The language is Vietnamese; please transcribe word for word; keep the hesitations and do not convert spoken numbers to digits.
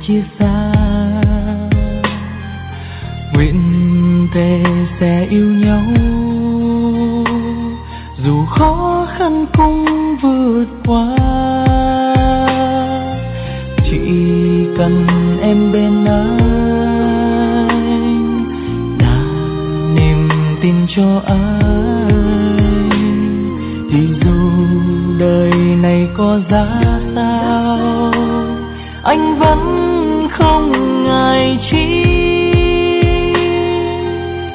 chia xa. Nguyện thề sẽ yêu nhau dù khó khăn cũng vượt qua. Chỉ cần em bên anh là niềm tin cho anh, thì dù đời này có giá sao anh vẫn